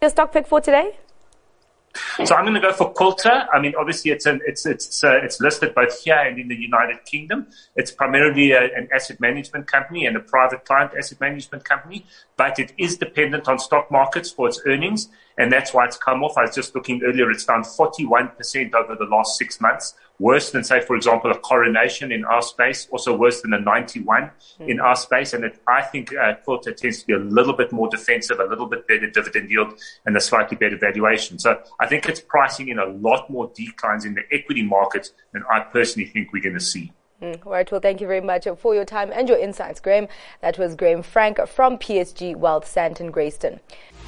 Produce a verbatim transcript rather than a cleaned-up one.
your stock pick for today? So I'm going to go for Quilter. I mean, obviously, it's an, it's it's uh, it's listed both here and in the United Kingdom. It's primarily a, an asset management company and a private client asset management company, but it is dependent on stock markets for its earnings, and that's why it's come off. I was just looking earlier; it's down forty-one percent over the last six months. Worse than, say, for example, a Coronation in our space, also worse than a ninety-one mm. in our space. And it, I think uh, Quilter tends to be a little bit more defensive, a little bit better dividend yield, and a slightly better valuation. So I think it's pricing in a lot more declines in the equity market than I personally think we're going to see. Mm. All right, well, thank you very much for your time and your insights, Graham. That was Graham Frank from P S G Wealth, Sandton Grayston.